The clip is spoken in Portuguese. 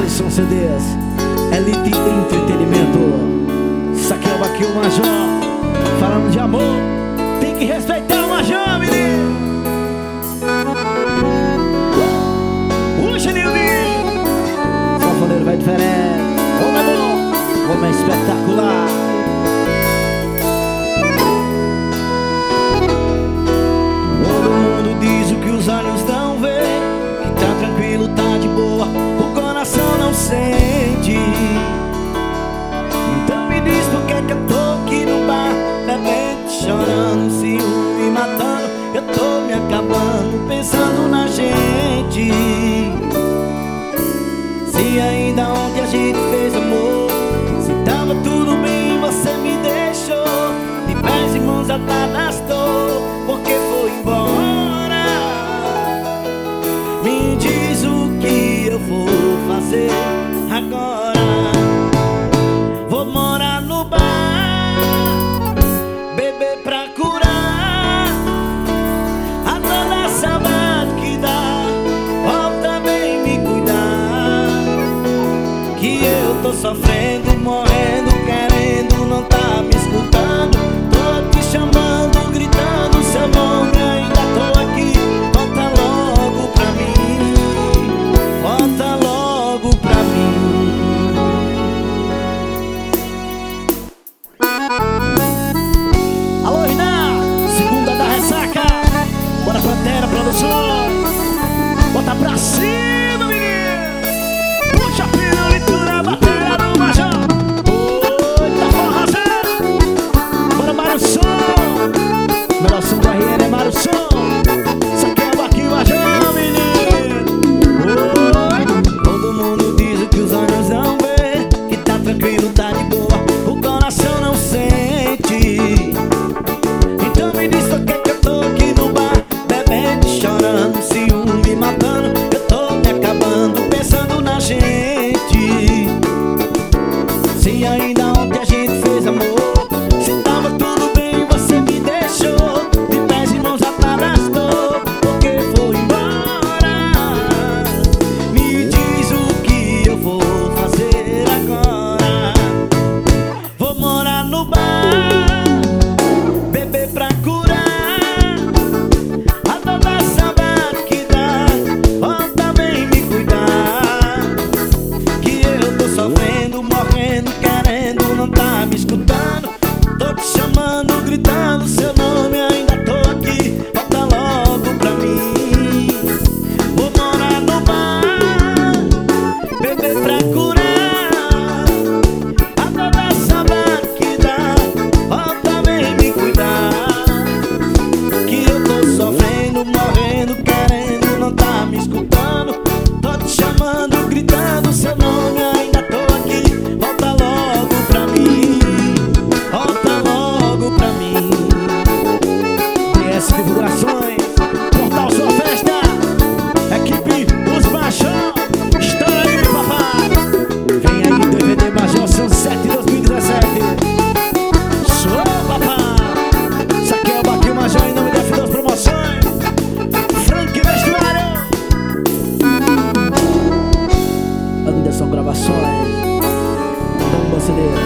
Alisson CDs, Elite Entretenimento. Isso aqui é o Baquinho Major, falando de amor. Tem que respeitar o Major, menino. O Genildo, sanfoneiro vai diferente. Homem é bom, homem é espetacular. Todo mundo diz o que os olhos não veem, que tá tranquilo, tá de boa, o coração não sente. Então me diz por que eu tô aqui no bar, bebendo, chorando, ciúme matando. Eu tô me acabando, pensando na gente. Se ainda ontem a gente fez amor, se tava tudo bem, você me deixou de pés e mãos atadas, tô, porque foi embora. Me diz o que eu vou fazer agora. Vou morar no bar, beber pra curar a toda saudade que dá. Volta, vem me cuidar, que eu tô sofrendo, morrendo, querendo, não tá me escutando. Tô te chamando, gritando seu nome, ainda tô aqui. Volta logo pra mim, volta logo pra mim. Alô, Renan, segunda da ressaca. Bora, Pantera Produções, bota pra cima, menino. Puxa a pirulita, bateria do Major. Oi, tá forrozão. Bora, Mário Som. Melhor som do RN é Mário Som. Isso aqui é o Baquinho Major, menino. Oi. Todo mundo diz o que os olhos não vê, que tá tranquilo, tá de boa, o coração não sente. Então me diz por que eu tô aqui no bar, bebendo, chorando, ciúme matando. Eu tô me acabando, pensando na gente. Se ainda ontem a gente fez amor, se tava tudo bem, você me deixou de pés e mãos atadas, tô, porque foi embora. Me diz o que eu vou fazer agora. Vou morar no bar, beber pra curar a toda saudade que dá. Volta, vem me cuidar, que eu tô sofrendo, morrendo, querendo, não tá me escutando. Tô te chamando, gritando seu nome, ainda tô aqui. Volta logo pra mim. Vou morar no bar, beber pra curar a toda saudade que dá. Volta, vem me cuidar, que eu tô sofrendo, morrendo, querendo, não tá me escutando. Tô te chamando, gritando seu nome, ainda tô aqui. Volta logo pra mim, volta logo pra mim. DS Divulgações, Portal Sua Festa, equipe Os Major, estoura aí, papai. Vem aí, DVD Major Sunset 2017. Sou papai. Isso aqui é o Baquinho Major em nome da F2 Promoções, Frank Vestuário, Anderson Gravações, Bomba CD.